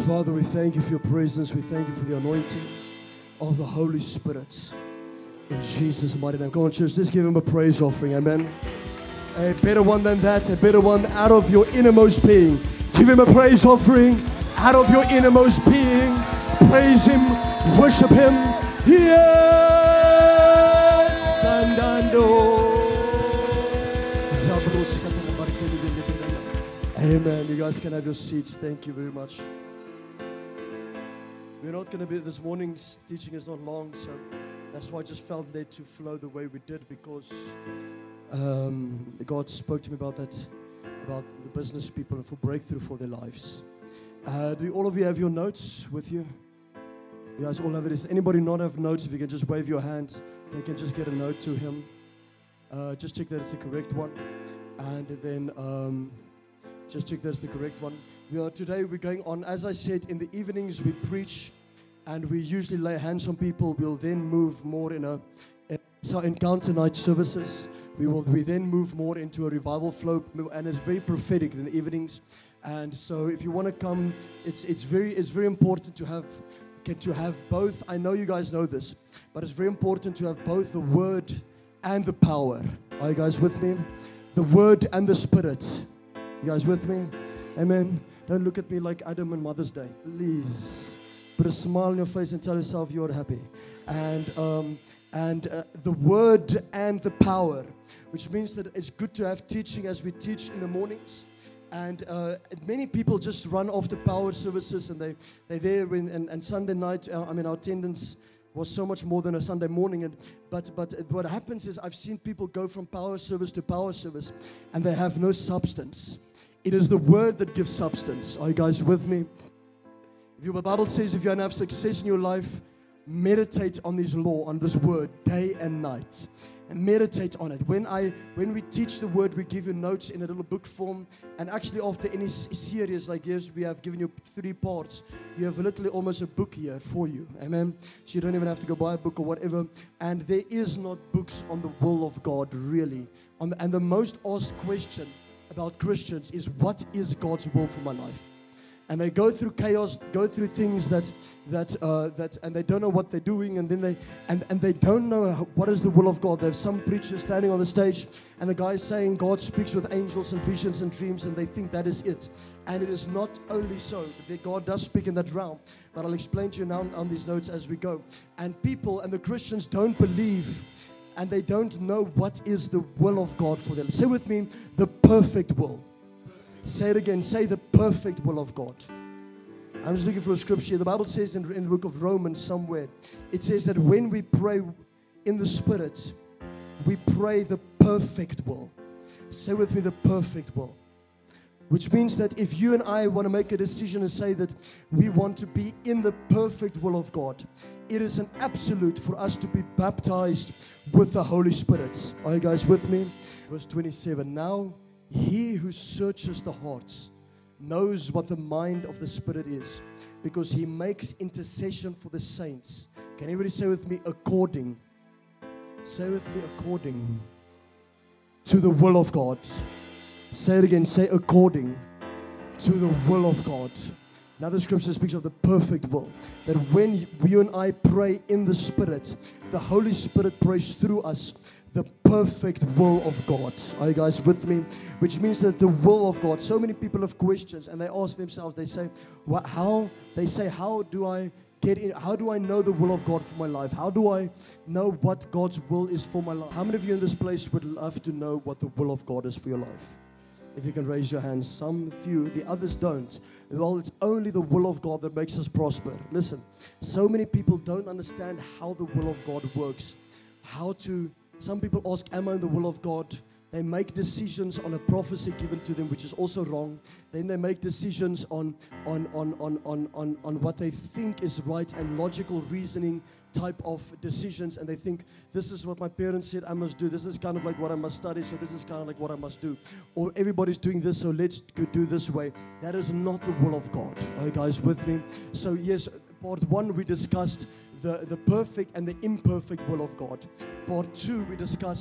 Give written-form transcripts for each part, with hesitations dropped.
Father, we thank you for your presence. We thank you for the anointing of the Holy Spirit. In Jesus' mighty name. Come on, church, let's give him a praise offering. Amen. A better one than that, a better one out of your innermost being. Give him a praise offering out of your innermost being. Praise him, worship him. Yes, andando. Amen. You guys can have your seats. Thank you very much. We're not going to be, this morning's teaching is not long, so that's why I just felt led to flow the way we did, because God spoke to me about that, about the business people and for breakthrough for their lives. Do all of you have your notes with you? You guys all have it. Does anybody not have notes? If you can just wave your hand, they can just get a note to him. Just check that it's the correct one. And then just check that's the correct one. Today we're going on, as I said, in the evenings we preach and we usually lay hands on people. We'll then move more in our encounter night services. We then move more into a revival flow, and it's very prophetic in the evenings. And so if you want to come, it's very important to have both. I know you guys know this, but it's very important to have both the word and the power. Are you guys with me? The word and the spirit. You guys with me? Amen. Don't look at me like Adam on Mother's Day. Please. Put a smile on your face and tell yourself you're happy. And the word and the power, which means that it's good to have teaching as we teach in the mornings. And many people just run off the power services, and they're there and Sunday night, our attendance was so much more than a Sunday morning. But what happens is I've seen people go from power service to power service, and they have no substance. It is the word that gives substance. Are you guys with me? The Bible says if you want to have success in your life, meditate on this law, on this word, day and night. And meditate on it. When we teach the word, we give you notes in a little book form. And actually after any series like this, we have given you 3 parts. You have literally almost a book here for you. Amen. So you don't even have to go buy a book or whatever. And there is not books on the will of God, really. And the most asked question about Christians is, what is God's will for my life? And they go through chaos, go through things that and they don't know what they're doing, and then they don't know what is the will of God. There's some preachers standing on the stage, and the guy is saying God speaks with angels and visions and dreams, and they think that is it. And it is not only so, but God does speak in that realm. But I'll explain to you now on these notes as we go. And people and the Christians don't believe, and they don't know what is the will of God for them. Say with me, the perfect will. Say it again. Say the perfect will of God. I'm just looking for a scripture. The Bible says in the book of Romans somewhere, it says that when we pray in the Spirit, we pray the perfect will. Say with me, the perfect will. Which means that if you and I want to make a decision and say that we want to be in the perfect will of God, it is an absolute for us to be baptized with the Holy Spirit. Are you guys with me? Verse 27. Now, he who searches the hearts knows what the mind of the Spirit is, because he makes intercession for the saints. Can everybody say with me, according? Say with me, according to the will of God. Say it again. Say according to the will of God. Now the scripture speaks of the perfect will. That when you and I pray in the Spirit, the Holy Spirit prays through us the perfect will of God. Are you guys with me? Which means that the will of God. So many people have questions, and they ask themselves, they say, how do I get in? How do I know the will of God for my life? How do I know what God's will is for my life? How many of you in this place would love to know what the will of God is for your life? If you can raise your hands. Some few, the others don't. Well, it's only the will of God that makes us prosper. Listen, so many people don't understand how the will of God works. Some people ask, am I in the will of God? They make decisions on a prophecy given to them, which is also wrong. Then they make decisions on what they think is right and logical reasoning type of decisions. And they think, this is what my parents said I must do. This is kind of like what I must study, so this is kind of like what I must do. Or everybody's doing this, so let's do this way. That is not the will of God. Are you guys with me? So yes, part 1 we discussed the perfect and the imperfect will of God. Part 2 we discussed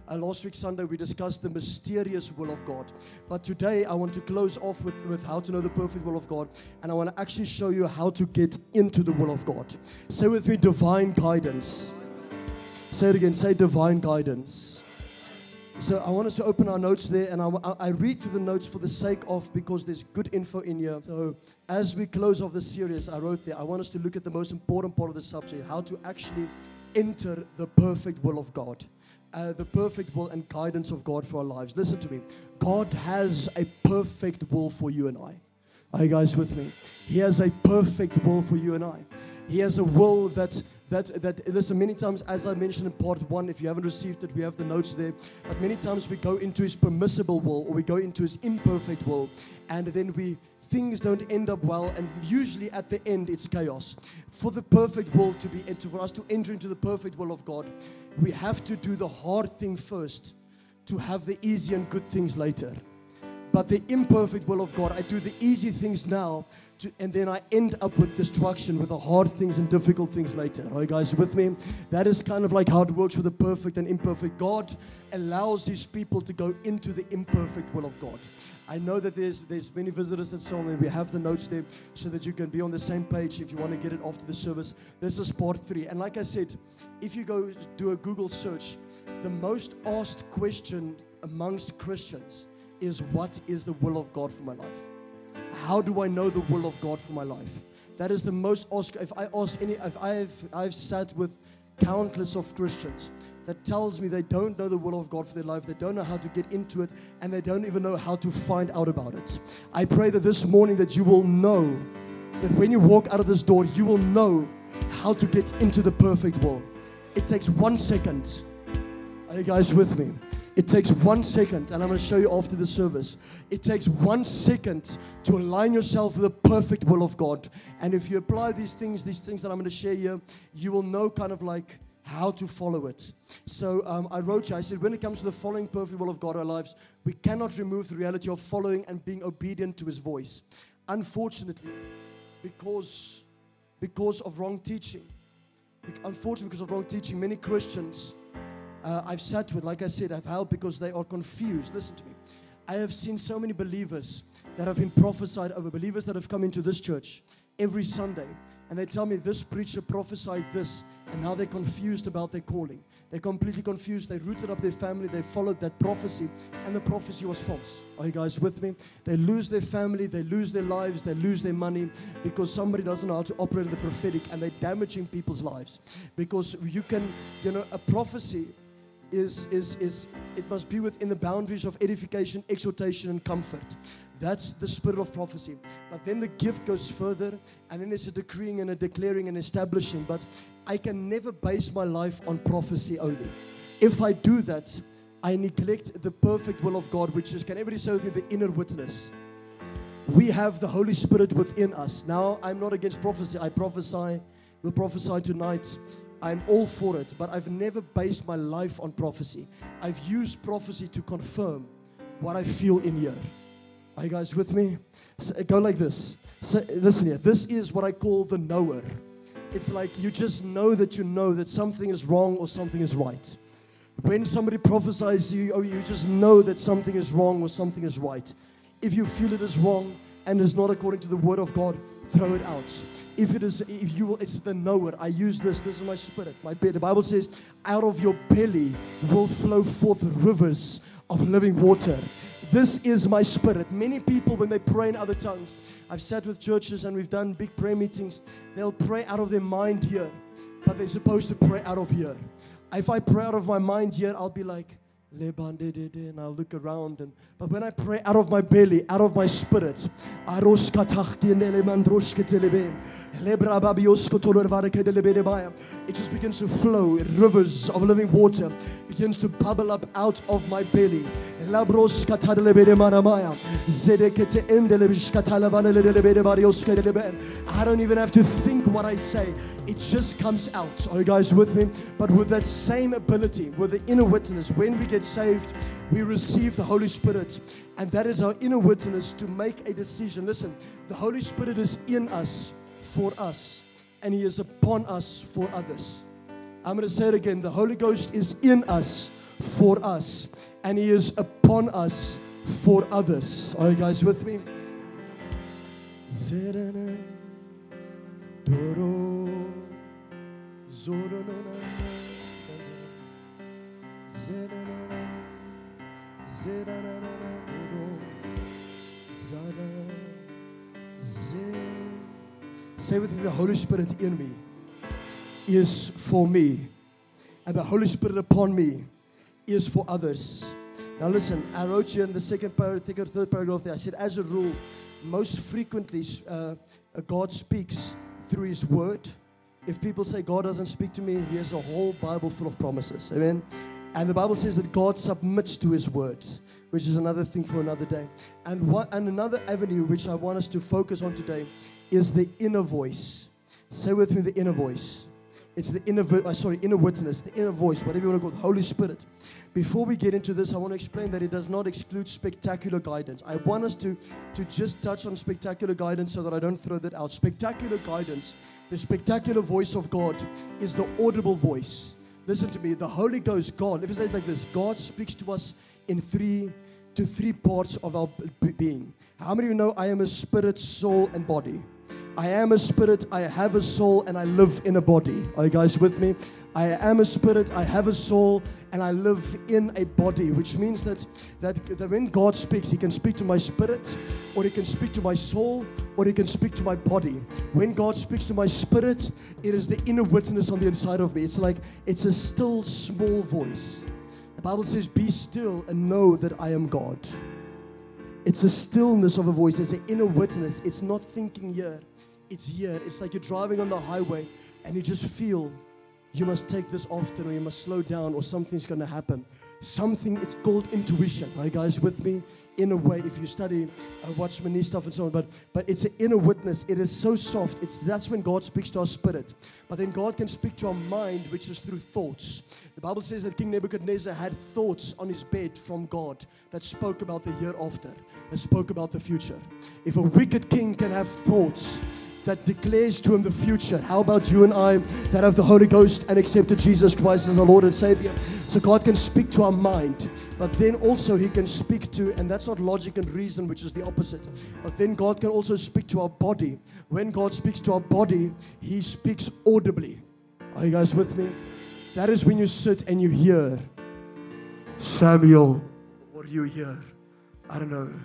Last week, Sunday, we discussed the mysterious will of God. But today, I want to close off with how to know the perfect will of God. And I want to actually show you how to get into the will of God. Say with me, divine guidance. Say it again, say divine guidance. So I want us to open our notes there, and I read through the notes for the sake of, because there's good info in here. So as we close off the series, I wrote there, I want us to look at the most important part of the subject, how to actually enter the perfect will of God. The perfect will and guidance of God for our lives. Listen to me. God has a perfect will for you and I. Are you guys with me? He has a perfect will for you and I. He has a will that listen, many times, as I mentioned in part 1, if you haven't received it, we have the notes there. But many times we go into His permissible will, or we go into His imperfect will, and then things don't end up well, and usually at the end it's chaos. For the perfect will for us to enter into the perfect will of God, we have to do the hard thing first to have the easy and good things later. But the imperfect will of God, I do the easy things now, and then I end up with destruction, with the hard things and difficult things later. Are you guys with me? That is kind of like how it works with the perfect and imperfect. God allows His people to go into the imperfect will of God. I know that there's many visitors and so on, and we have the notes there so that you can be on the same page if you want to get it after the service. This is part 3. And like I said, if you go do a Google search, the most asked question amongst Christians is, what is the will of God for my life? How do I know the will of God for my life? That is the most asked. I've sat with countless of Christians that tells me they don't know the will of God for their life. They don't know how to get into it, and they don't even know how to find out about it. I pray that this morning that you will know that when you walk out of this door, you will know how to get into the perfect will. It takes 1 second. Are you guys with me? It takes 1 second, and I'm going to show you after the service. It takes 1 second to align yourself with the perfect will of God. And if you apply these things that I'm going to share here, you will know kind of like how to follow it. So I said, when it comes to the following perfect will of God in our lives, we cannot remove the reality of following and being obedient to His voice. Unfortunately, because of wrong teaching, many Christians I've sat with, like I said, I've helped because they are confused. Listen to me. I have seen so many believers that have been prophesied over, believers that have come into this church every Sunday, and they tell me this preacher prophesied this, and now they're confused about their calling. They're completely confused. They rooted up their family. They followed that prophecy, and the prophecy was false. Are you guys with me? They lose their family. They lose their lives. They lose their money because somebody doesn't know how to operate in the prophetic, and they're damaging people's lives. Because a prophecy it must be within the boundaries of edification, exhortation, and comfort. That's the spirit of prophecy. But then the gift goes further, and then there's a decreeing and a declaring and establishing. But I can never base my life on prophecy only. If I do that, I neglect the perfect will of God, which is, can everybody say with me, the inner witness? We have the Holy Spirit within us. Now, I'm not against prophecy. I prophesy. We'll prophesy tonight. I'm all for it, but I've never based my life on prophecy. I've used prophecy to confirm what I feel in here. Are you guys with me? So, go like this. So, listen here. This is what I call the knower. It's like you just know that something is wrong or something is right. When somebody prophesies to you, you just know that something is wrong or something is right. If you feel it is wrong and is not according to the word of God, throw it out. It's the knower. I use this. This is my spirit. The Bible says, out of your belly will flow forth rivers of living water. This is my spirit. Many people, when they pray in other tongues, I've sat with churches and we've done big prayer meetings. They'll pray out of their mind here, but they're supposed to pray out of here. If I pray out of my mind here, I'll be like, and I'll look around, but when I pray out of my belly, out of my spirit, it just begins to flow. Rivers of living water begins to bubble up out of my belly. I don't even have to think what I say. It just comes out. Are you guys with me? But with that same ability, with the inner witness, when we get saved, we receive the Holy Spirit, and that is our inner witness to make a decision. Listen, the Holy Spirit is in us for us, and He is upon us for others. I'm going to say it again. The Holy Ghost is in us for us, and He is upon us for others. Are you guys with me? Say with me, the Holy Spirit in me is for me, and the Holy Spirit upon me is for others. Now listen, I wrote here in the second paragraph, third paragraph there, I said, as a rule, most frequently God speaks through His Word. If people say God doesn't speak to me, He has a whole Bible full of promises. Amen. And the Bible says that God submits to His Word, which is another thing for another day. And another avenue which I want us to focus on today is the inner voice. Say with me, the inner voice. It's the inner witness, the inner voice, whatever you want to call it, Holy Spirit. Before we get into this, I want to explain that it does not exclude spectacular guidance. I want us to just touch on spectacular guidance so that I don't throw that out. Spectacular guidance, the spectacular voice of God is the audible voice. Listen to me, the Holy Ghost, God, if you say it like this, God speaks to us in three parts of our being. How many of you know I am a spirit, soul, and body? I am a spirit, I have a soul, and I live in a body. Are you guys with me? I am a spirit, I have a soul, and I live in a body, which means that when God speaks, He can speak to my spirit, or He can speak to my soul, or He can speak to my body. When God speaks to my spirit, it is the inner witness on the inside of me. It's a still, small voice. The Bible says, be still and know that I am God. It's a stillness of a voice. There's an inner witness. It's not thinking here. It's here. It's like you're driving on the highway and you just feel you must take this often, or you must slow down, or something's going to happen. It's called intuition. Are you guys with me? In a way, if you study Watchman stuff and so on, but it's an inner witness. It is so soft. That's when God speaks to our spirit. But then God can speak to our mind, which is through thoughts. The Bible says that King Nebuchadnezzar had thoughts on his bed from God that spoke about the hereafter, that spoke about the future. If a wicked king can have thoughts that declares to him the future, how about you and I that have the Holy Ghost and accepted Jesus Christ as our Lord and Savior? So God can speak to our mind, but then also He can speak to, and that's not logic and reason, which is the opposite, but then God can also speak to our body. When God speaks to our body, He speaks audibly. Are you guys with me? That is when you sit and you hear Samuel, or you hear, I don't know,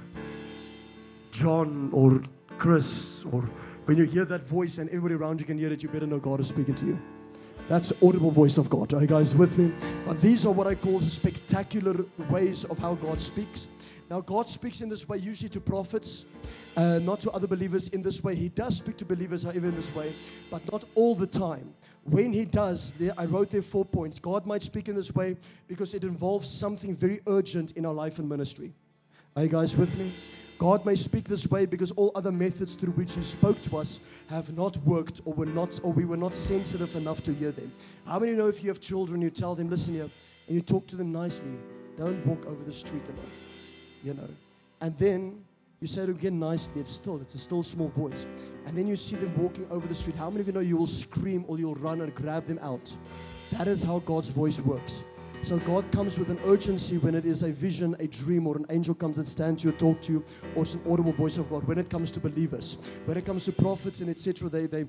John or Chris, or when you hear that voice and everybody around you can hear it, you better know God is speaking to you. That's the audible voice of God. Are you guys with me? But these are what I call the spectacular ways of how God speaks. Now, God speaks in this way usually to prophets, not to other believers in this way. He does speak to believers, however, in this way, but not all the time. When He does, I wrote there 4 points. God might speak in this way because it involves something very urgent in our life and ministry. Are you guys with me? God may speak this way because all other methods through which He spoke to us have not worked, or we were not sensitive enough to hear them. How many know if you have children, you tell them, listen here, and you talk to them nicely, don't walk over the street alone, And then you say to them again nicely, it's a still small voice. And then you see them walking over the street. How many of you know you will scream or you'll run and grab them out? That is how God's voice works. So God comes with an urgency when it is a vision, a dream, or an angel comes and stands to you, talk to you, or it's an audible voice of God. When it comes to believers, when it comes to prophets and etc.,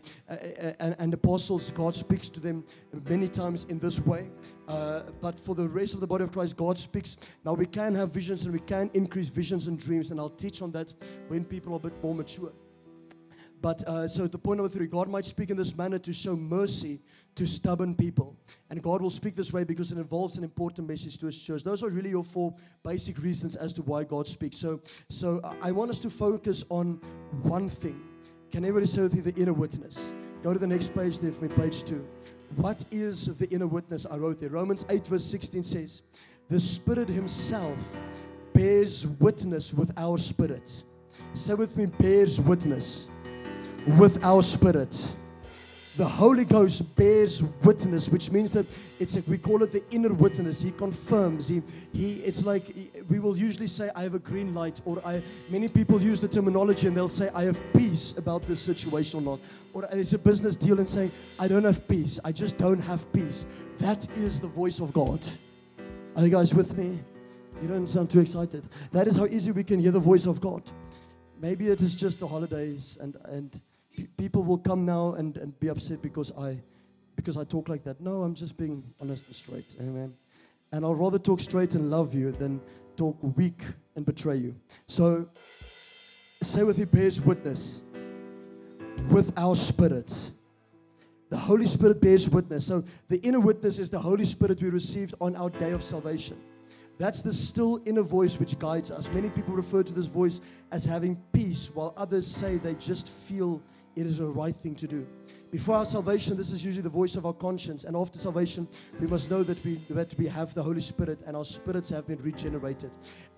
and apostles, God speaks to them many times in this way. But for the rest of the body of Christ, God speaks. Now we can have visions and we can increase visions and dreams, and I'll teach on that when people are a bit more mature. But so the point number 3, God might speak in this manner to show mercy to stubborn people. And God will speak this way because it involves an important message to His church. Those are really your 4 basic reasons as to why God speaks. So I want us to focus on one thing. Can everybody say with me, the inner witness? Go to the next page there for me, page 2. What is the inner witness? I wrote there. Romans 8 verse 16 says, the Spirit Himself bears witness with our spirit. Say with me, bears witness with our spirit. The Holy Ghost bears witness, which means that we call it the inner witness. He confirms. It's like we will usually say, I have a green light, or many people use the terminology and they'll say, I have peace about this situation or not. Or it's a business deal and saying, I don't have peace. I just don't have peace. That is the voice of God. Are you guys with me? You don't sound too excited. That is how easy we can hear the voice of God. Maybe it is just the holidays and people will come now and be upset because I talk like that. No, I'm just being honest and straight. Amen. And I'll rather talk straight and love you than talk weak and betray you. So say with me, bears witness with our spirit. The Holy Spirit bears witness. So the inner witness is the Holy Spirit we received on our day of salvation. That's the still inner voice which guides us. Many people refer to this voice as having peace, while others say they just feel it is a right thing to do. Before our salvation, this is usually the voice of our conscience. And after salvation, we must know that we have the Holy Spirit and our spirits have been regenerated.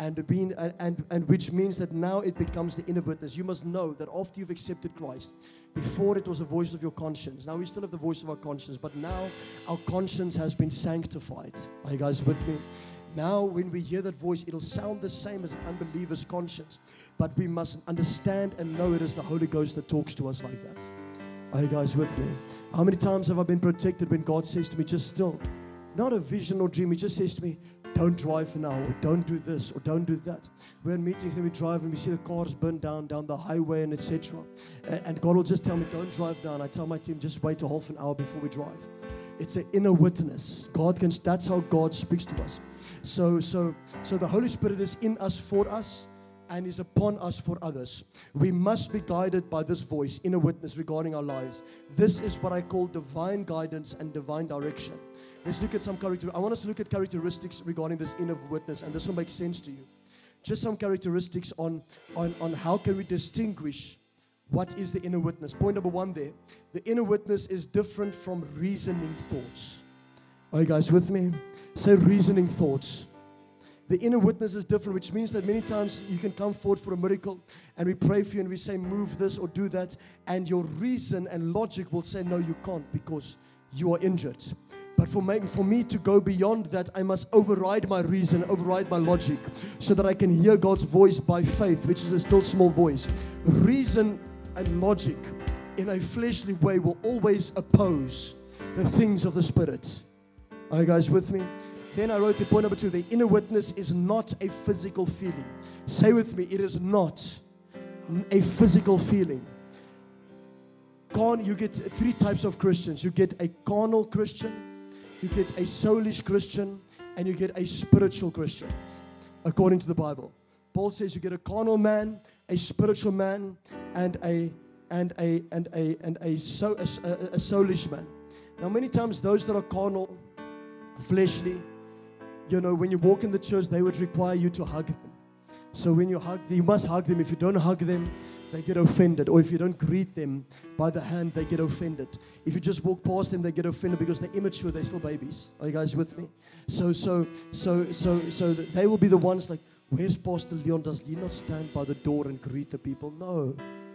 And which means that now it becomes the inner witness. You must know that after you've accepted Christ, before it was the voice of your conscience. Now we still have the voice of our conscience, but now our conscience has been sanctified. Are you guys with me? Now, when we hear that voice, it'll sound the same as an unbeliever's conscience. But we must understand and know it is the Holy Ghost that talks to us like that. Are you guys with me? How many times have I been protected when God says to me, just still? Not a vision or dream. He just says to me, don't drive now, or don't do this, or don't do that. We're in meetings and we drive and we see the cars burn down the highway and etc. And God will just tell me, don't drive down. I tell my team, just wait a half an hour before we drive. It's an inner witness. That's how God speaks to us. So the Holy Spirit is in us for us and is upon us for others. We must be guided by this voice, inner witness regarding our lives. This is what I call divine guidance and divine direction. Let's look at some characteristics. I want us to look at characteristics regarding this inner witness, and this will make sense to you. Just some characteristics on how can we distinguish what is the inner witness. Point number one there. The inner witness is different from reasoning thoughts. Are you guys with me? Say reasoning thoughts. The inner witness is different, which means that many times you can come forward for a miracle and we pray for you and we say move this or do that, and your reason and logic will say no, you can't because you are injured. But for me to go beyond that, I must override my reason, override my logic, so that I can hear God's voice by faith, which is a still small voice. Reason and logic in a fleshly way will always oppose the things of the Spirit. Are you guys with me? Then I wrote the point number 2. The inner witness is not a physical feeling. Say with me, it is not a physical feeling. You get 3 types of Christians. You get a carnal Christian, you get a soulish Christian, and you get a spiritual Christian, according to the Bible. Paul says you get a carnal man, a spiritual man, and a soulish man. Now, many times those that are carnal, fleshly, when you walk in the church, they would require you to hug them. So when you hug, you must hug them. If you don't hug them, they get offended. Or if you don't greet them by the hand, they get offended. If you just walk past them, they get offended because they're immature. They're still babies. Are you guys with me? So they will be the ones like, where's Pastor Leon? Does he not stand by the door and greet the people? No.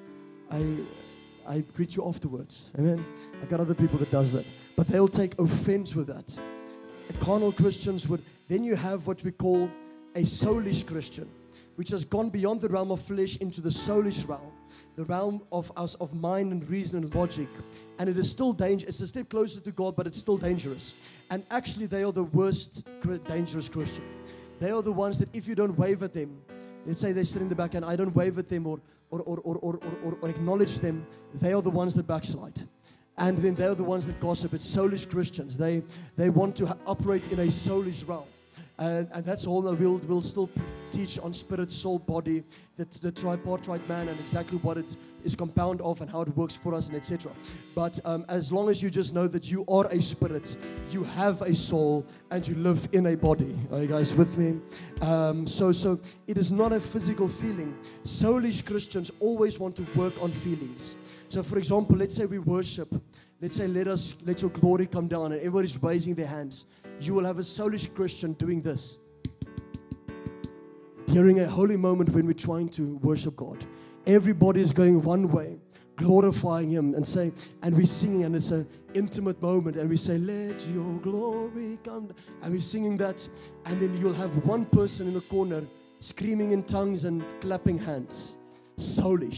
I greet you afterwards. Amen. I got other people that does that. But they'll take offense with that. Carnal Christians would. Then you have what we call a soulish Christian, which has gone beyond the realm of flesh into the soulish realm, the realm of mind and reason and logic. And it is still dangerous. It's a step closer to God, but it's still dangerous. And actually, they are the worst dangerous Christian. They are the ones that if you don't wave at them, let's say they sit in the back and I don't wave at them or acknowledge them, they are the ones that backslide. And then they're the ones that gossip. It's soulish Christians. They want to operate in a soulish realm. And that's all that we'll still teach on spirit, soul, body, the tripartite man and exactly what it is compound of and how it works for us and etc. But as long as you just know that you are a spirit, you have a soul, and you live in a body. Are you guys with me? So it is not a physical feeling. Soulish Christians always want to work on feelings. So for example, let's say we worship. Let's say let your glory come down and everybody's raising their hands. You will have a soulish Christian doing this during a holy moment when we're trying to worship God. Everybody is going one way, glorifying Him and we're singing, and it's an intimate moment, and we say, let your glory come down, and we're singing that, and then you'll have one person in the corner screaming in tongues and clapping hands. Soulish.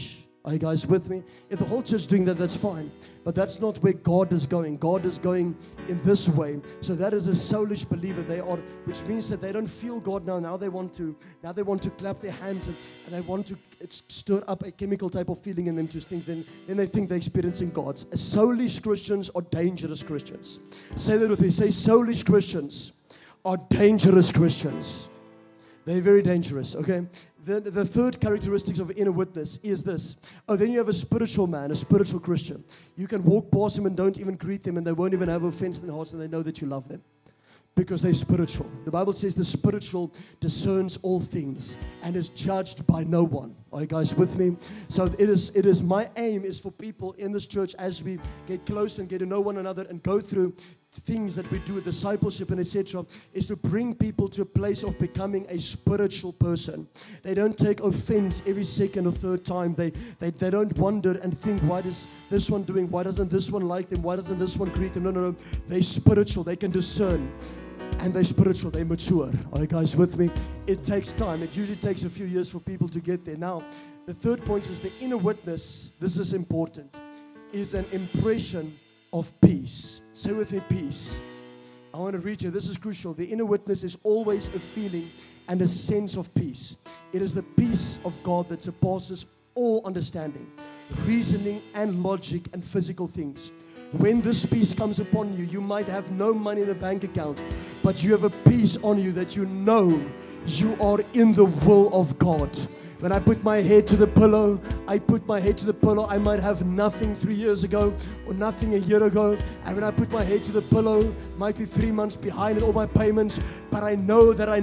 Are you guys with me? If the whole church is doing that, that's fine. But that's not where God is going. God is going in this way. So that is a soulish believer. They are, which means that they don't feel God now. Now they want to clap their hands and they want to stir up a chemical type of feeling in them to think. Then they think they're experiencing God. Soulish Christians are dangerous Christians. Say that with me. Say, soulish Christians are dangerous Christians. They're very dangerous, okay? The third characteristic of inner witness is this. Oh, then you have a spiritual man, a spiritual Christian. You can walk past them and don't even greet them, and they won't even have offense in their hearts, and they know that you love them because they're spiritual. The Bible says the spiritual discerns all things and is judged by no one. Are you guys with me? So it is my aim is for people in this church, as we get close and get to know one another and go through things that we do with discipleship and etc., is to bring people to a place of becoming a spiritual person. They don't take offense every second or third time. They don't wonder and think, why is this one doing? Why doesn't this one like them? Why doesn't this one greet them? No. They're spiritual. They can discern. And they're spiritual. They mature. Are you guys with me? It takes time. It usually takes a few years for people to get there. Now, the third point is the inner witness. This is important. Is an impression of peace. Say with me, peace. I want to read you. This is crucial. The inner witness is always a feeling and a sense of peace. It is the peace of God that surpasses all understanding, reasoning and logic and physical things. When this peace comes upon you, you might have no money in the bank account, but you have a peace on you that you know you are in the will of God. When I put my head to the pillow, I might have nothing 3 years ago or nothing a year ago. And when I put my head to the pillow, might be 3 months behind in all my payments. But I know I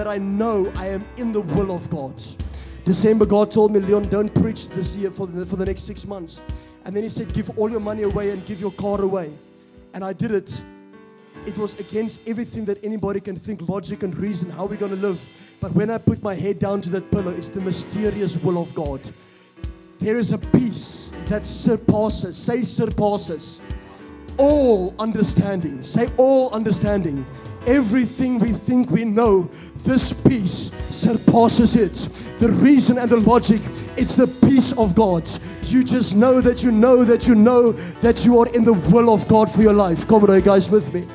am in the will of God. December, God told me, Leon, don't preach this year for the next 6 months. And then he said, give all your money away and give your car away. And I did it. It was against everything that anybody can think, logic and reason, how we're going to live. But when I put my head down to that pillow, it's the mysterious will of God. There is a peace that surpasses, say surpasses, all understanding. Say all understanding. Everything we think we know, this peace surpasses it. The reason and the logic, it's the peace of God. You just know that you know that you know that you are in the will of God for your life. Come on, are you guys with me?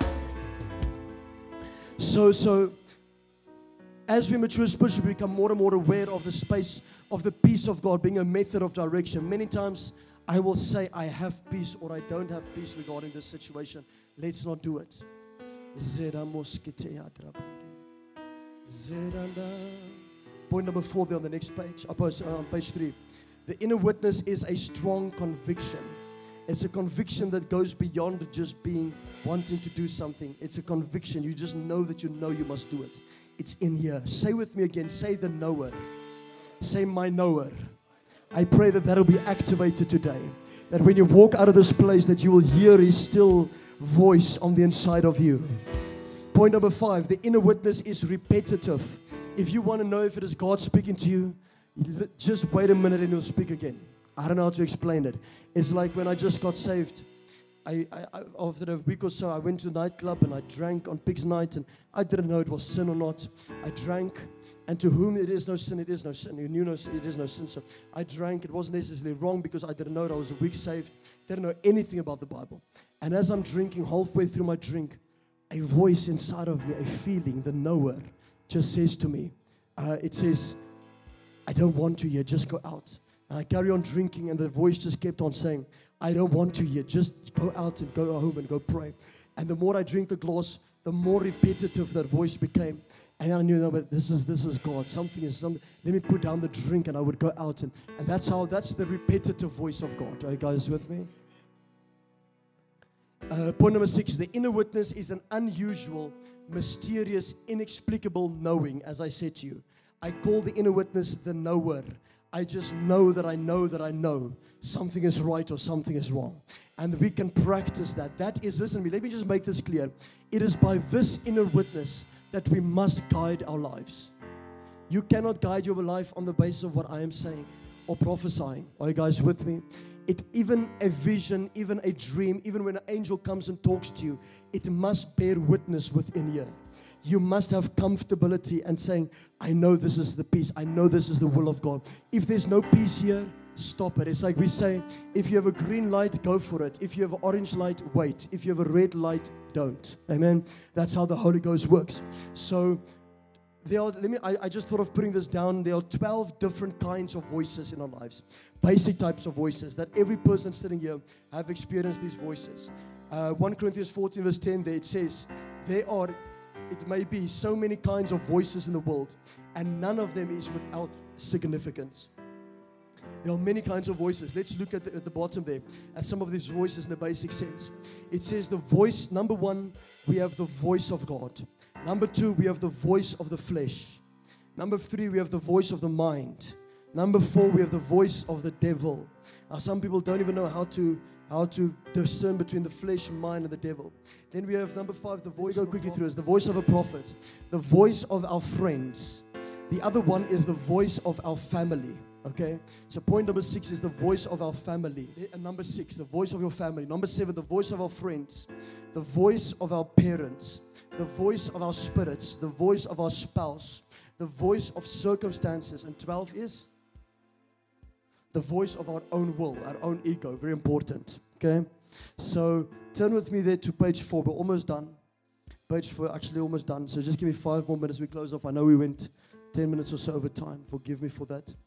So as we mature spiritually, we become more and more aware of the space of the peace of God being a method of direction. Many times I will say I have peace or I don't have peace regarding this situation. Let's not do it. Point number 4 there on the next page, on page 3. The inner witness is a strong conviction. It's a conviction that goes beyond just wanting to do something. It's a conviction. You just know that you know you must do it. It's in here. Say with me again. Say the knower. Say my knower. I pray that will be activated today. That when you walk out of this place, that you will hear His still voice on the inside of you. Point number 5. The inner witness is repetitive. If you want to know if it is God speaking to you, just wait a minute and He'll speak again. I don't know how to explain it. It's like when I just got saved. I after a week or so, I went to a nightclub and I drank on Pig's Night, and I didn't know it was sin or not. I drank, and to whom it is no sin, it is no sin. You knew it is no sin. So I drank. It wasn't necessarily wrong because I didn't know it. I was a week saved. Didn't know anything about the Bible. And as I'm drinking, halfway through my drink, a voice inside of me, a feeling, the knower, just says to me, it says, I don't want you here, just go out. And I carry on drinking, and the voice just kept on saying, I don't want you here, just go out and go home and go pray. And the more I drink the glass, the more repetitive that voice became. And I knew, no, but this is God. Something. Let me put down the drink, and I would go out. And that's the repetitive voice of God. Are you guys with me? Point number 6, the inner witness is an unusual, mysterious, inexplicable knowing, as I said to you. I call the inner witness the knower. I just know that I know something is right or something is wrong. And we can practice that. That is, listen to me, let me just make this clear. It is by this inner witness that we must guide our lives. You cannot guide your life on the basis of what I am saying or prophesying. Are you guys with me? Even a vision, even a dream, even when an angel comes and talks to you, it must bear witness within you. You must have comfortability and saying, I know this is the peace. I know this is the will of God. If there's no peace here, stop it. It's like we say, if you have a green light, go for it. If you have an orange light, wait. If you have a red light, don't. Amen. That's how the Holy Ghost works. So I just thought of putting this down. There are 12 different kinds of voices in our lives. Basic types of voices that every person sitting here have experienced these voices. 1 Corinthians 14 verse 10 there it says, it may be so many kinds of voices in the world, and none of them is without significance. There are many kinds of voices. Let's look at the bottom there at some of these voices in a basic sense. It says the voice, number one, we have the voice of God. Number two, we have the voice of the flesh. Number three, we have the voice of the mind. Number four, we have the voice of the devil. Now, some people don't even know how to discern between the flesh, mind, and the devil. Then we have number five, the voice. Go quickly through this. The voice of a prophet, the voice of our friends. The other one is the voice of our family. Okay, so point number 6 is the voice of our family. And number 6, the voice of your family. Number 7, the voice of our friends, the voice of our parents, the voice of our spirits, the voice of our spouse, the voice of circumstances. And 12 is the voice of our own will, our own ego. Very important. Okay, so turn with me there to page 4. We're almost done. Page 4, actually almost done. So just give me 5 more minutes. We close off. I know we went 10 minutes or so over time. Forgive me for that.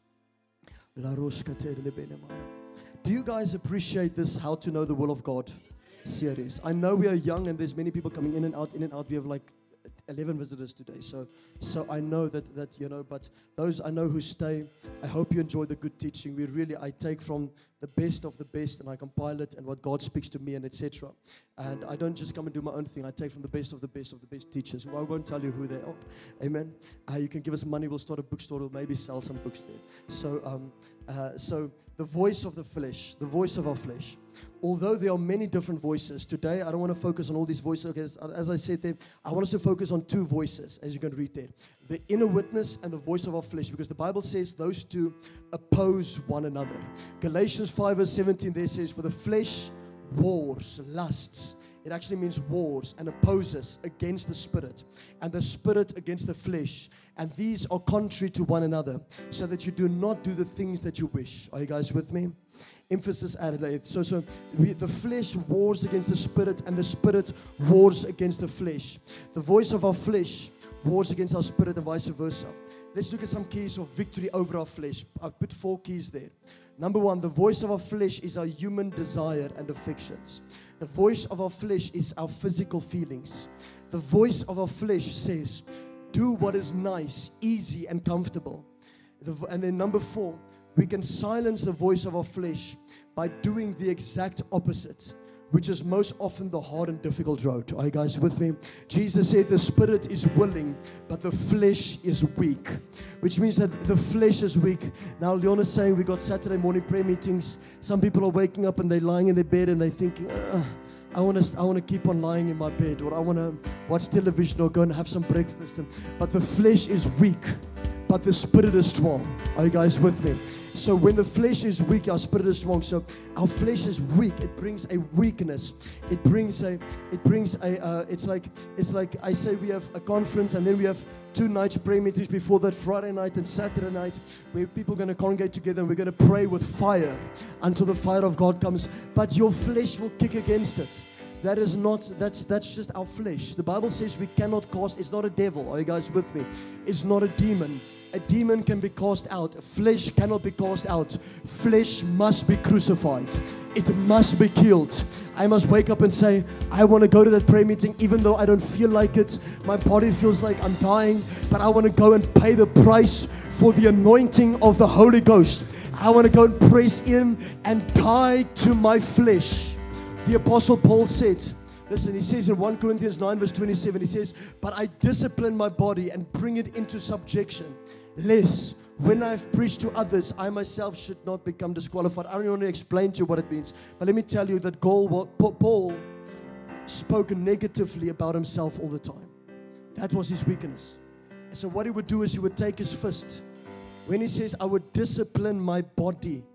Do you guys appreciate this How to Know the Will of God series? I know we are young and there's many people coming in and out. We have like 11 visitors today. So I know that you know, but those I know who stay, I hope you enjoy the good teaching. I take from the best of the best and I compile it and what God speaks to me and etc. And I don't just come and do my own thing. I take from the best of the best teachers. I won't tell you who they are. Amen. You can give us money. We'll start a bookstore. We'll maybe sell some books there. So the voice of the flesh, the voice of our flesh. Although there are many different voices, today I don't want to focus on all these voices. Okay, as I said there, I want us to focus on 2 voices, as you can read there. The inner witness and the voice of our flesh, because the Bible says those two oppose one another. Galatians 5 verse 17 there says, for the flesh wars, lusts. It actually means wars and opposes against the spirit, and the spirit against the flesh. And these are contrary to one another, so that you do not do the things that you wish. Are you guys with me? Emphasis added. So the flesh wars against the spirit, and the spirit wars against the flesh. The voice of our flesh wars against our spirit, and vice versa. Let's look at some keys of victory over our flesh. I've put 4 keys there. Number 1, the voice of our flesh is our human desire and affections. The voice of our flesh is our physical feelings. The voice of our flesh says, do what is nice, easy, and comfortable. And then number 4, we can silence the voice of our flesh by doing the exact opposite, which is most often the hard and difficult road. Are you guys with me? Jesus said the spirit is willing, but the flesh is weak, which means that the flesh is weak. Now, Leon is saying we got Saturday morning prayer meetings. Some people are waking up and they're lying in their bed and they're thinking, I want to keep on lying in my bed, or I want to watch television or go and have some breakfast. But the flesh is weak, but the spirit is strong. Are you guys with me? So when the flesh is weak, our spirit is strong. So our flesh is weak. It brings a weakness. It's like I say we have a conference and then we have 2 nights prayer meetings before that, Friday night and Saturday night, where people are going to congregate together and we're going to pray with fire until the fire of God comes. But your flesh will kick against it. That's just our flesh. The Bible says we cannot cast. It's not a devil. Are you guys with me? It's not a demon. A demon can be cast out. Flesh cannot be cast out. Flesh must be crucified. It must be killed. I must wake up and say, I want to go to that prayer meeting even though I don't feel like it. My body feels like I'm dying, but I want to go and pay the price for the anointing of the Holy Ghost. I want to go and press in and die to my flesh. The Apostle Paul said, listen, he says in 1 Corinthians 9 verse 27, he says, but I discipline my body and bring it into subjection, lest when I've preached to others, I myself should not become disqualified. I don't want to explain to you what it means, but let me tell you that Paul spoke negatively about himself all the time. That was his weakness. And so what he would do is he would take his fist. When he says, I would discipline my body,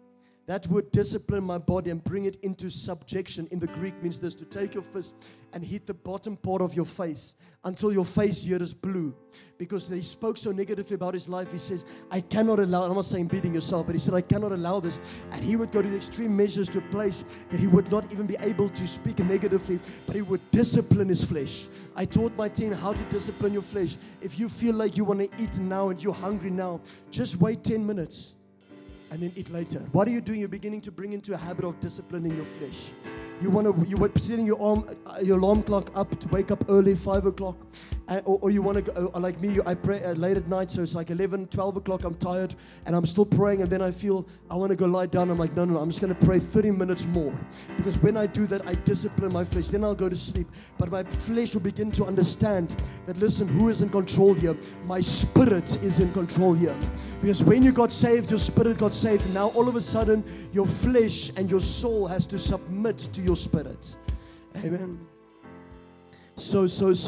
That word discipline my body and bring it into subjection in the Greek means this: to take your fist and hit the bottom part of your face until your face here is blue. Because he spoke so negatively about his life, he says, I cannot allow, I'm not saying beating yourself, but he said, I cannot allow this. And he would go to the extreme measures to a place that he would not even be able to speak negatively, but he would discipline his flesh. I taught my team how to discipline your flesh. If you feel like you want to eat now and you're hungry now, just wait 10 minutes. And then eat later. What are you doing? You're beginning to bring into a habit of disciplining your flesh. You're setting your alarm clock up to wake up early, 5 o'clock. Or you want to go, like me, I pray late at night, so it's like 11, 12 o'clock, I'm tired, and I'm still praying, and then I feel I want to go lie down. I'm like, no, I'm just going to pray 30 minutes more. Because when I do that, I discipline my flesh. Then I'll go to sleep. But my flesh will begin to understand that, listen, who is in control here? My spirit is in control here. Because when you got saved, your spirit got saved. And now all of a sudden, your flesh and your soul has to submit to your spirit. Amen. So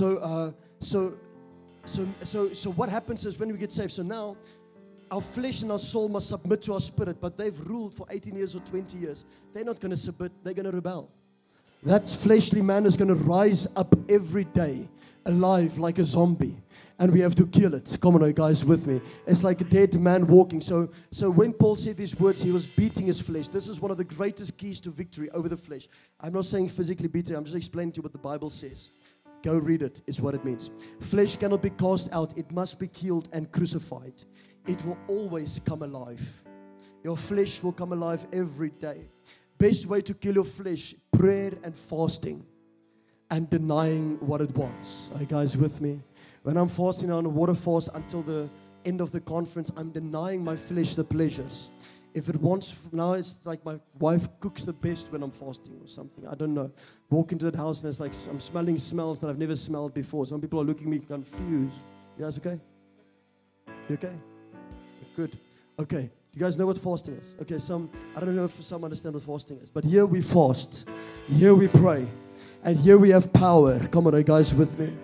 what happens is when we get saved, so now our flesh and our soul must submit to our spirit, but they've ruled for 18 years or 20 years. They're not going to submit, they're going to rebel. That fleshly man is going to rise up every day, alive like a zombie. And we have to kill it. Come on, you guys, with me. It's like a dead man walking. So when Paul said these words, he was beating his flesh. This is one of the greatest keys to victory over the flesh. I'm not saying physically beat it. I'm just explaining to you what the Bible says. Go read it, is what it means. Flesh cannot be cast out. It must be killed and crucified. It will always come alive. Your flesh will come alive every day. Best way to kill your flesh, prayer and fasting and denying what it wants. Are you guys with me? When I'm fasting on a water fast until the end of the conference, I'm denying my flesh the pleasures. If it wants, now it's like my wife cooks the best when I'm fasting or something. I don't know. Walk into that house and it's like I'm smelling smells that I've never smelled before. Some people are looking at me confused. You guys okay? You okay? Good. Okay. You guys know what fasting is? Okay, I don't know if some understand what fasting is. But here we fast. Here we pray. And here we have power. Come on, are you guys with me?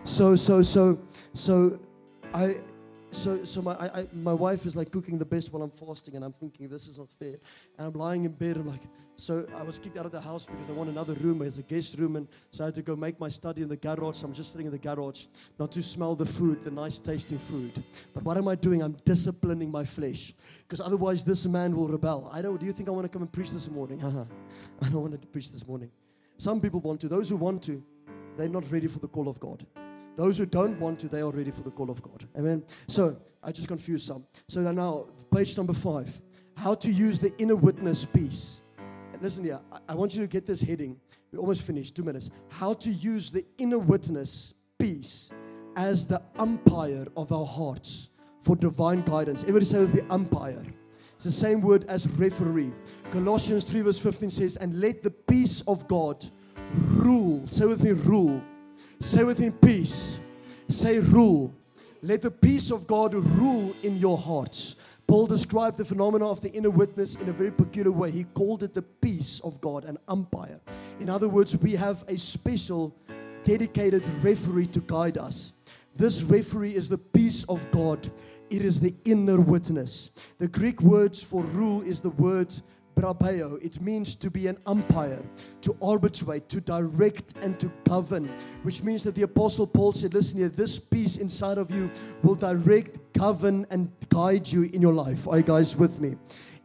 My wife is like cooking the best while I'm fasting, and I'm thinking this is not fair. And I'm lying in bed. I'm like, so I was kicked out of the house because I want another room. There's a guest room, and so I had to go make my study in the garage. So I'm just sitting in the garage, not to smell the food, the nice tasting food. But what am I doing? I'm disciplining my flesh, because otherwise this man will rebel. Do you think I want to come and preach this morning? I don't want to preach this morning. Some people want to. Those who want to, they're not ready for the call of God. Those who don't want to, they are ready for the call of God. Amen. So, I just confused some. So now, page number 5. How to use the inner witness peace. And listen here, I want you to get this heading. We're almost finished, 2 minutes. How to use the inner witness peace as the umpire of our hearts for divine guidance. Everybody say with me, umpire. It's the same word as referee. Colossians 3 verse 15 says, and let the peace of God rule. Say with me, rule. Say with me, peace. Say rule. Let the peace of God rule in your hearts. Paul described the phenomena of the inner witness in a very peculiar way. He called it the peace of God, an umpire. In other words, we have a special, dedicated referee to guide us. This referee is the peace of God. It is the inner witness. The Greek word for rule is the word brabeo. It means to be an umpire, to arbitrate, to direct, and to govern. Which means that the Apostle Paul said, listen here, this peace inside of you will direct, govern, and guide you in your life. Are you guys with me?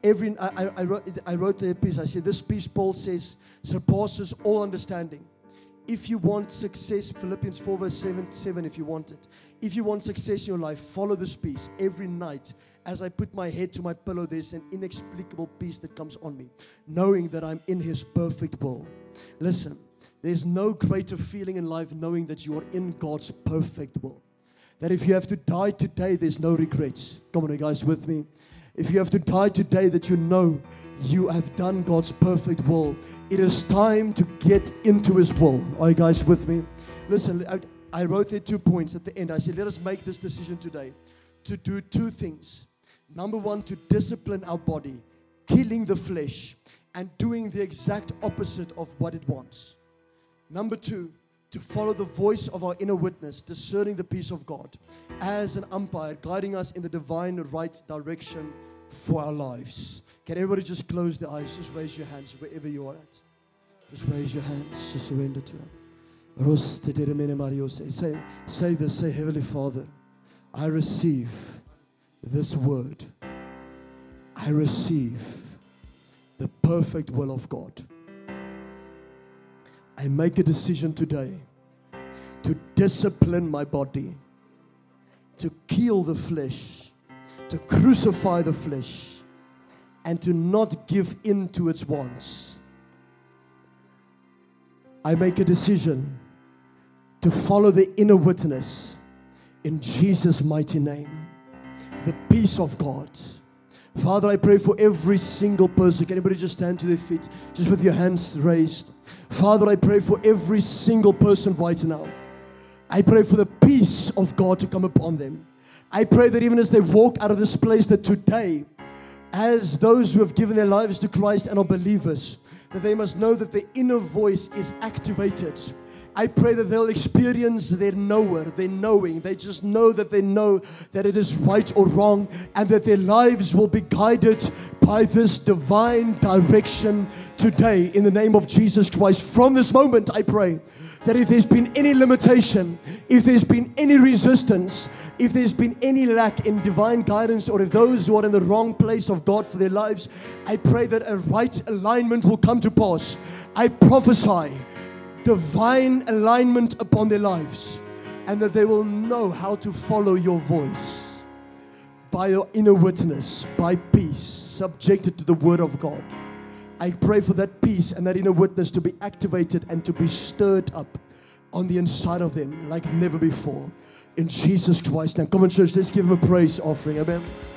I wrote the piece. I said, this peace, Paul says, surpasses all understanding. If you want success, Philippians 4 verse 7, if you want it. If you want success in your life, follow this peace every night. As I put my head to my pillow, there's an inexplicable peace that comes on me, knowing that I'm in His perfect will. Listen, there's no greater feeling in life knowing that you are in God's perfect will. That if you have to die today, there's no regrets. Come on, you guys with me? If you have to die today, that you know you have done God's perfect will. It is time to get into His will. Are you guys with me? Listen, I wrote there 2 points at the end. I said, let us make this decision today to do 2 things. Number 1, to discipline our body, killing the flesh, and doing the exact opposite of what it wants. Number 2, to follow the voice of our inner witness, discerning the peace of God as an umpire, guiding us in the divine right direction for our lives. Can everybody just close their eyes? Just raise your hands wherever you are at. Just raise your hands. Just surrender to Him. Say this. Say, Heavenly Father, I receive this word. I receive the perfect will of God. I make a decision today to discipline my body, to kill the flesh, to crucify the flesh, and to not give in to its wants. I make a decision to follow the inner witness in Jesus' mighty name. The peace of God. Father, I pray for every single person. Can anybody just stand to their feet, just with your hands raised? Father, I pray for every single person right now. I pray for the peace of God to come upon them. I pray that even as they walk out of this place, that today, as those who have given their lives to Christ and are believers, that they must know that the inner voice is activated. I pray that they'll experience their knower, their knowing. They just know that they know that it is right or wrong, and that their lives will be guided by this divine direction today in the name of Jesus Christ. From this moment, I pray that if there's been any limitation, if there's been any resistance, if there's been any lack in divine guidance, or if those who are in the wrong place of God for their lives, I pray that a right alignment will come to pass. I prophesy divine alignment upon their lives, and that they will know how to follow your voice by your inner witness, by peace, subjected to the word of God. I pray for that peace and that inner witness to be activated and to be stirred up on the inside of them like never before. In Jesus Christ's name. Come on, church, let's give Him a praise offering. Amen.